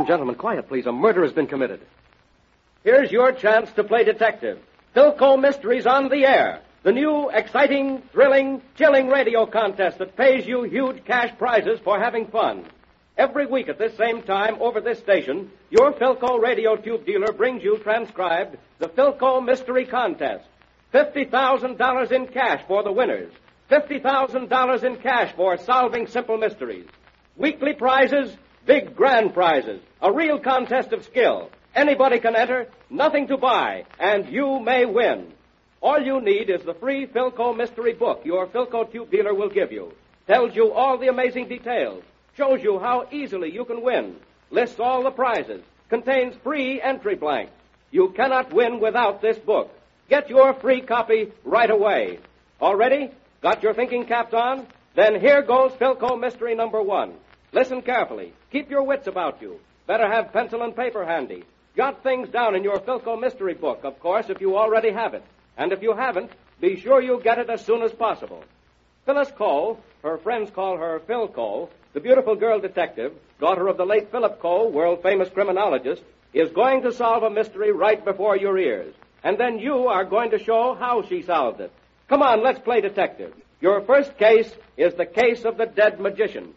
gentlemen, quiet, please. A murder has been committed. Here's your chance to play detective. Philco Mysteries on the air. The new, exciting, thrilling, chilling radio contest that pays you huge cash prizes for having fun. Every week at this same time over this station, your Philco radio tube dealer brings you transcribed the Philco Mystery Contest. $50,000 in cash for the winners. $50,000 in cash for solving simple mysteries. Weekly prizes, big grand prizes. A real contest of skill. Anybody can enter, nothing to buy, and you may win. All you need is the free Philco Mystery Book your Philco tube dealer will give you. Tells you all the amazing details. Shows you how easily you can win. Lists all the prizes. Contains free entry blanks. You cannot win without this book. Get your free copy right away. All ready? Got your thinking caps on? Then here goes Philco Mystery number 1. Listen carefully. Keep your wits about you. Better have pencil and paper handy. Jot things down in your Philco Mystery book, of course, if you already have it. And if you haven't, be sure you get it as soon as possible. Phyllis Cole, her friends call her Phil Cole, the beautiful girl detective, daughter of the late Philip Cole, world-famous criminologist, is going to solve a mystery right before your ears. And then you are going to show how she solved it. Come on, let's play detective. Your first case is the case of the dead magician.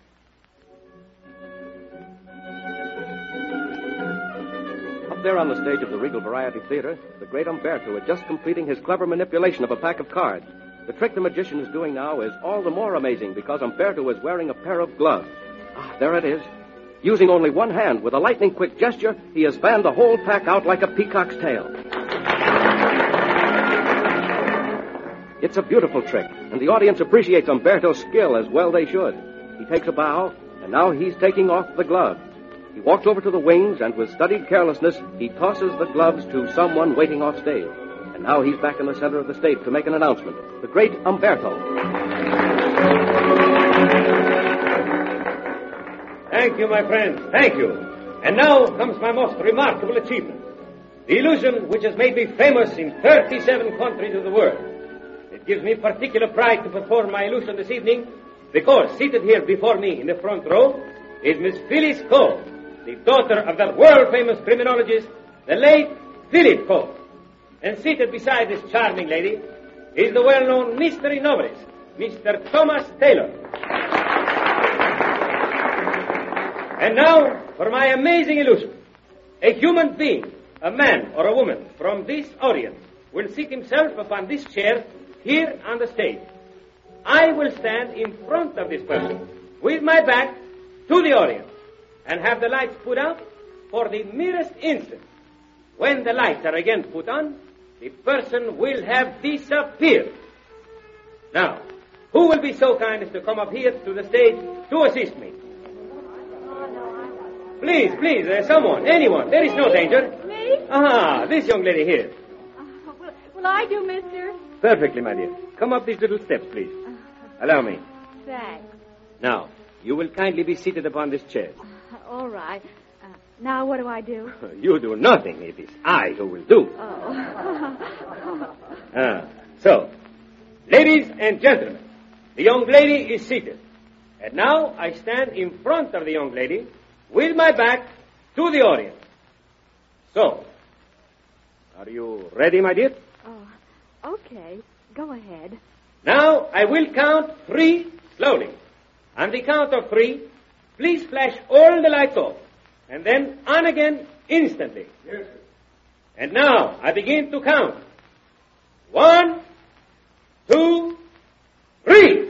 Up there on the stage of the Regal Variety Theater, the great Umberto is just completing his clever manipulation of a pack of cards. The trick the magician is doing now is all the more amazing because Umberto is wearing a pair of gloves. Ah, there it is. Using only one hand, with a lightning-quick gesture, he has fanned the whole pack out like a peacock's tail. It's a beautiful trick, and the audience appreciates Umberto's skill as well they should. He takes a bow, and now he's taking off the gloves. He walks over to the wings, and with studied carelessness, he tosses the gloves to someone waiting off stage. And now he's back in the center of the stage to make an announcement. The great Umberto. Thank you, my friends. Thank you. And now comes my most remarkable achievement. The illusion which has made me famous in 37 countries of the world. It gives me particular pride to perform my illusion this evening because seated here before me in the front row is Miss Phyllis Cole, the daughter of that world-famous criminologist, the late Philip Cole. And seated beside this charming lady is the well-known mystery novelist, Mr. Thomas Taylor. And now, for my amazing illusion. A human being, a man or a woman from this audience, will seat himself upon this chair here on the stage. I will stand in front of this person with my back to the audience and have the lights put out for the merest instant. When the lights are again put on, the person will have disappeared. Now, who will be so kind as to come up here to the stage to assist me? Please, someone, anyone. There is no danger. Me? Ah, this young lady here. Will I do, mister? Perfectly, my dear. Come up these little steps, please. Allow me. Thanks. Now, you will kindly be seated upon this chair. All right. Now what do I do? You do nothing. It is I who will do. Oh. So, ladies and gentlemen, the young lady is seated. And now I stand in front of the young lady with my back to the audience. So, are you ready, my dear? Oh, okay. Go ahead. Now I will count 3 slowly. On the count of 3, please flash all the lights off. And then on again instantly. Yes, sir. And now I begin to count. 1, 2, 3.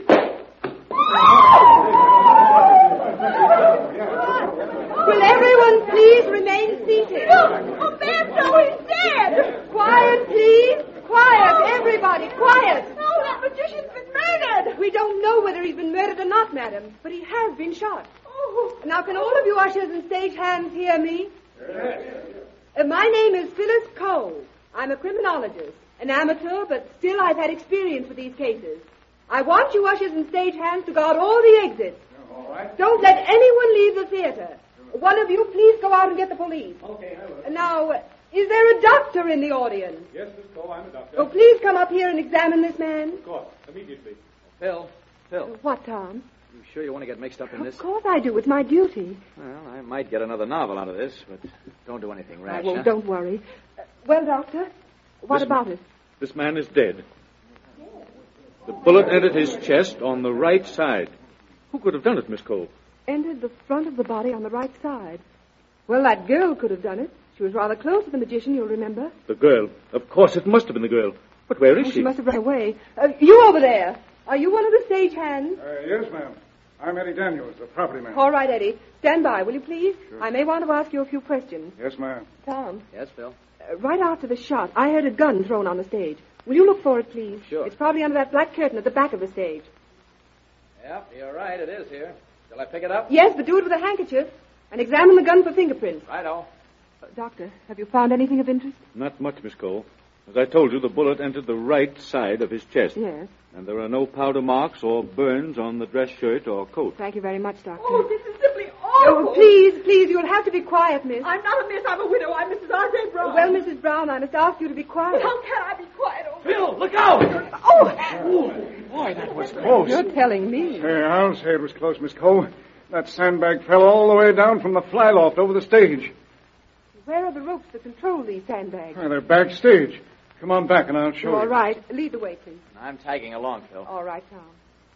Will everyone please remain seated? Umberto is dead! Quiet, please. Quiet, everybody, quiet. No, that magician's been murdered! We don't know whether he's been murdered or not, madam, but he has been shot. Oh. Now, can all of you ushers and stage hands hear me? My name is Phyllis Cole. I'm a criminologist, an amateur, but still I've had experience with these cases. I want you ushers and stage hands to guard all the exits. All right. Don't let anyone leave the theater. One of you, please go out and get the police. Okay, I will. Now, is there a doctor in the audience? Yes, Miss Cole, I'm a doctor. Oh, please come up here and examine this man. Of course, immediately. Phil. What, Tom? You sure you want to get mixed up in this? Of course I do. It's my duty. Well, I might get another novel out of this, but don't do anything rash. I won't. Huh? Don't worry. Well, Doctor, what about it? This man is dead. The bullet entered his chest on the right side. Who could have done it, Miss Cole? Entered the front of the body on the right side. Well, that girl could have done it. She was rather close to the magician, you'll remember. The girl. Of course, it must have been the girl. But where is Oh, she? she must have run away. You over there. Are you one of the stage hands? Yes, ma'am. I'm Eddie Daniels, the property man. All right, Eddie. Stand by, will you please? Sure. I may want to ask you a few questions. Yes, ma'am. Tom, Yes, Phil? right after the shot, I heard a gun thrown on the stage. Will you look for it, please? Sure. It's probably under that black curtain at the back of the stage. Yep, you're right. It is here. Shall I pick it up? Yes, but do it with a handkerchief. And examine the gun for fingerprints. Righto. Doctor, have you found anything of interest? Not much, Miss Cole. As I told you, the bullet entered the right side of his chest. Yes. And there are no powder marks or burns on the dress shirt or coat. Thank you very much, Doctor. Oh, this is simply awful. Oh, please, you'll have to be quiet, miss. I'm not a miss. I'm a widow. I'm Mrs. R.J. Brown. Well, Mrs. Brown, I must ask you to be quiet. How can I be quiet? Oh, Phil, look out! Boy, that was close. You're telling me. Hey, I'll say it was close, Miss Cole. That sandbag fell all the way down from the flyloft over the stage. Where are the ropes that control these sandbags? They're backstage. Come on back and I'll show you. All right. Lead the way, please. I'm tagging along, Phil. All right, Tom.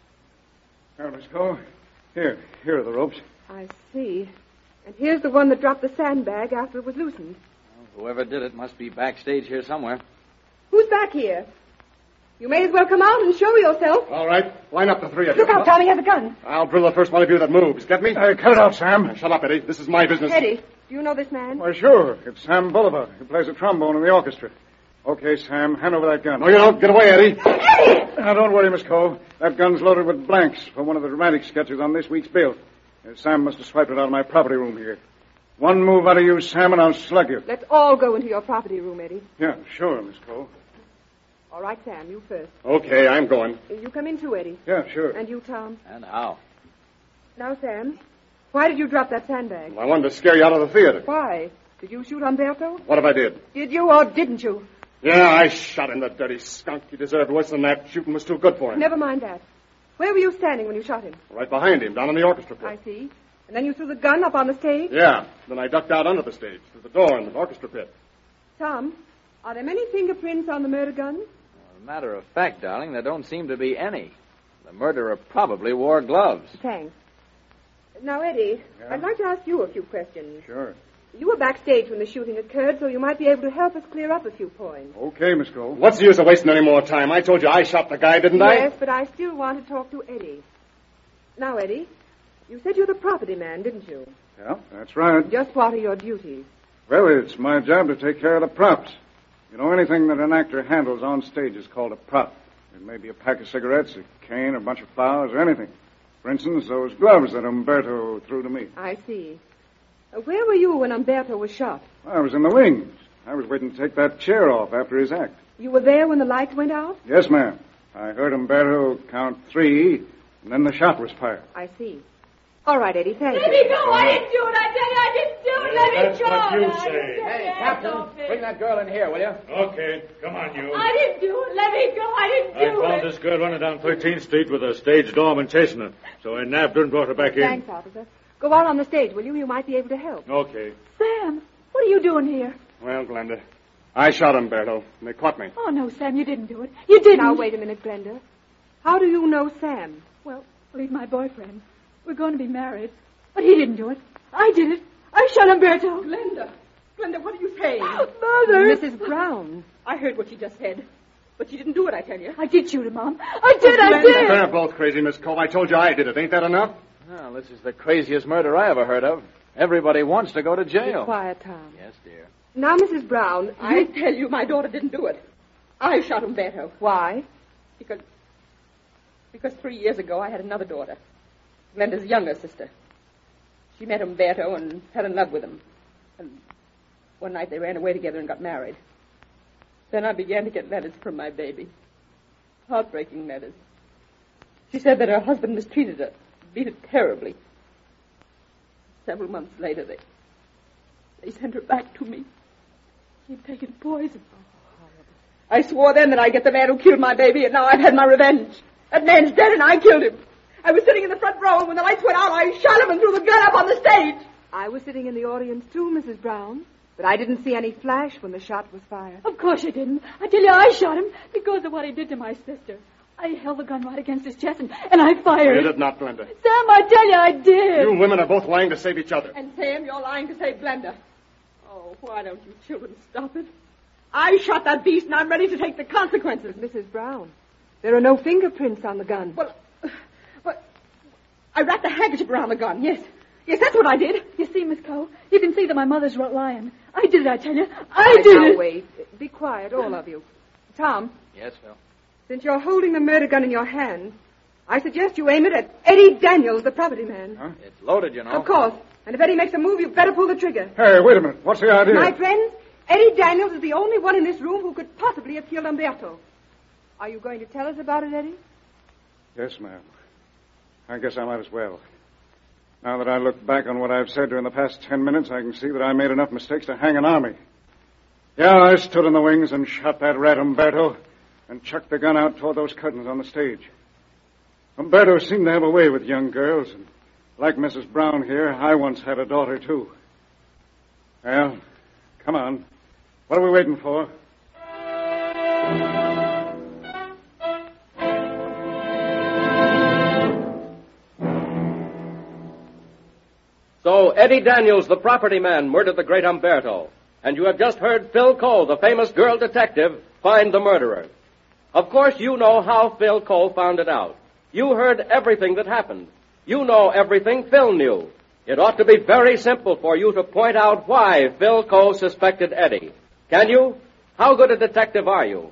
Now, Miss Cole. Here are the ropes. I see. And here's the one that dropped the sandbag after it was loosened. Well, whoever did it must be backstage here somewhere. Who's back here? You may as well come out and show yourself. All right. Line up the three of you. Look out, Tommy has a gun. I'll drill the first one of you that moves. Get me? Cut it out, Sam. Shut up, Eddie. This is my business. Eddie, do you know this man? Why, sure. It's Sam Bolivar, who plays a trombone in the orchestra. Okay, Sam, hand over that gun. No, you don't. Get away, Eddie. Now, don't worry, Miss Cole. That gun's loaded with blanks for one of the dramatic sketches on this week's bill. Sam must have swiped it out of my property room here. One move out of you, Sam, and I'll slug you. Let's all go into your property room, Eddie. Yeah, sure, Miss Cole. All right, Sam, you first. Okay, I'm going. You come in too, Eddie. Yeah, sure. And you, Tom. And how? Now, Sam, why did you drop that sandbag? I wanted to scare you out of the theater. Why? Did you shoot Umberto? What if I did? Did you or didn't you? Yeah, I shot him, the dirty skunk. He deserved worse than that. Shooting was too good for him. Never mind that. Where were you standing when you shot him? Right behind him, down in the orchestra pit. I see. And then you threw the gun up on the stage? Yeah. Then I ducked out under the stage, through the door in the orchestra pit. Tom, are there many fingerprints on the murder gun? As a matter of fact, darling, there don't seem to be any. The murderer probably wore gloves. Thanks. Now, Eddie, Yeah? I'd like to ask you a few questions. Sure. You were backstage when the shooting occurred, so you might be able to help us clear up a few points. Okay, Miss Cole. What's the use of wasting any more time? I told you I shot the guy, didn't I? Yes, but I still want to talk to Eddie. Now, Eddie, you said you're the property man, didn't you? Yeah, that's right. Just what are your duties? Well, it's my job to take care of the props. You know, anything that an actor handles on stage is called a prop. It may be a pack of cigarettes, a cane, a bunch of flowers, or anything. For instance, those gloves that Umberto threw to me. I see. Where were you when Umberto was shot? I was in the wings. I was waiting to take that chair off after his act. You were there when the lights went out? Yes, ma'am. I heard Umberto count 3, and then the shot was fired. I see. All right, Eddie, thank Let you. me go. I didn't do it. I tell you, I didn't do it. Let me go. what you No, I say. didn't do it. Hey, Captain, bring that girl in here, will you? Okay, come on, you. I didn't do it. Let me go. I didn't I do found it. this girl running down 13th Street with a stage doorman chasing her. So I nabbed her and brought her back in. Thanks, officer. Go out on the stage, will you? You might be able to help. Okay. Sam, what are you doing here? Well, Glenda, I shot Umberto, and they caught me. Oh, no, Sam, you didn't do it. You didn't. Now, wait a minute, Glenda. How do you know Sam? Well, he's my boyfriend. We're going to be married. But he didn't do it. I did it. I shot Umberto. Glenda, what are you saying? Mother! Mrs. Brown. I heard what she just said. But she didn't do it, I tell you. I did shoot him, Mom. I did. They're both crazy, Miss Cole. I told you I did it. Ain't that enough? Well, this is the craziest murder I ever heard of. Everybody wants to go to Be jail. quiet, Tom. Yes, dear. Now, Mrs. Brown, I tell you, my daughter didn't do it. I shot Umberto. Why? Because 3 years ago I had another daughter. Glenda's younger sister. She met Umberto and fell in love with him. And one night they ran away together and got married. Then I began to get letters from my baby. Heartbreaking letters. She said that her husband mistreated her, beat her terribly. Several months later, they sent her back to me. She'd taken poison. I swore then that I'd get the man who killed my baby, and now I've had my revenge. That man's dead, and I killed him. I was sitting in the front row, and when the lights went out, I shot him and threw the gun up on the stage. I was sitting in the audience, too, Mrs. Brown. But I didn't see any flash when the shot was fired. Of course you didn't. I tell you, I shot him because of what he did to my sister. I held the gun right against his chest, and I fired. You did not, Glenda. Sam, I tell you, I did. You women are both lying to save each other. And Sam, you're lying to save Glenda. Oh, why don't you children stop it? I shot that beast, and I'm ready to take the consequences. Mrs. Brown, there are no fingerprints on the gun. Well, I wrapped a handkerchief around the gun, yes. Yes, that's what I did. You see, Miss Cole, you can see that my mother's lying. I did it, I tell you. I did it. Now, wait. Be quiet, all of you. Tom. Yes, Phil. Since you're holding the murder gun in your hand, I suggest you aim it at Eddie Daniels, the property man. Huh? It's loaded, you know. Of course. And if Eddie makes a move, you'd better pull the trigger. Hey, wait a minute. What's the idea? My friends, Eddie Daniels is the only one in this room who could possibly have killed Umberto. Are you going to tell us about it, Eddie? Yes, ma'am. I guess I might as well. Now that I look back on what I've said during the past 10 minutes, I can see that I made enough mistakes to hang an army. Yeah, I stood in the wings and shot that rat Umberto and chucked the gun out toward those curtains on the stage. Umberto seemed to have a way with young girls, and like Mrs. Brown here, I once had a daughter, too. Well, come on. What are we waiting for? So Eddie Daniels, the property man, murdered the great Umberto. And you have just heard Phil Cole, the famous girl detective, find the murderer. Of course, you know how Phil Cole found it out. You heard everything that happened. You know everything Phil knew. It ought to be very simple for you to point out why Phil Cole suspected Eddie. Can you? How good a detective are you?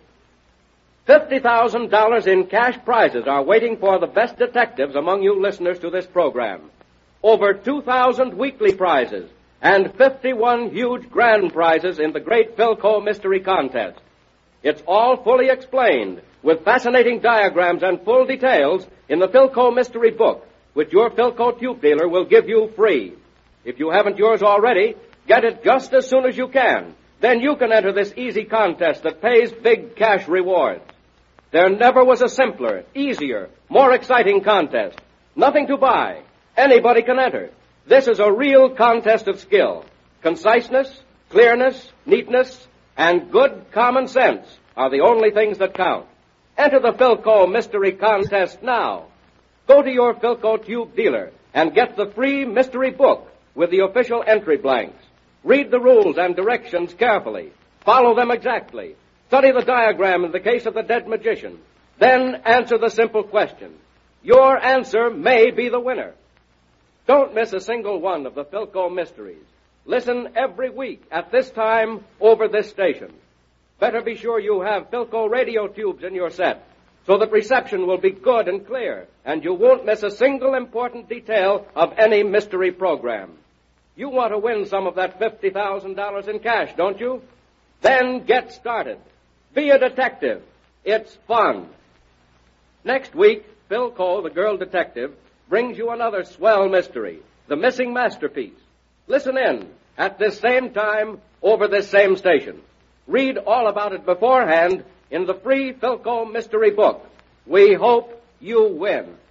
$50,000 in cash prizes are waiting for the best detectives among you listeners to this program. Over 2,000 weekly prizes and 51 huge grand prizes in the great Philco Mystery Contest. It's all fully explained with fascinating diagrams and full details in the Philco Mystery Book, which your Philco tube dealer will give you free. If you haven't yours already, get it just as soon as you can. Then you can enter this easy contest that pays big cash rewards. There never was a simpler, easier, more exciting contest. Nothing to buy. Anybody can enter. This is a real contest of skill. Conciseness, clearness, neatness, and good common sense are the only things that count. Enter the Philco Mystery Contest now. Go to your Philco tube dealer and get the free mystery book with the official entry blanks. Read the rules and directions carefully. Follow them exactly. Study the diagram in the case of the dead magician. Then answer the simple question. Your answer may be the winner. Don't miss a single one of the Philco Mysteries. Listen every week at this time over this station. Better be sure you have Philco radio tubes in your set so that reception will be good and clear, and you won't miss a single important detail of any mystery program. You want to win some of that $50,000 in cash, don't you? Then get started. Be a detective. It's fun. Next week, Phil Cole, the girl detective, brings you another swell mystery, The Missing Masterpiece. Listen in at this same time over this same station. Read all about it beforehand in the free Philco Mystery Book. We hope you win.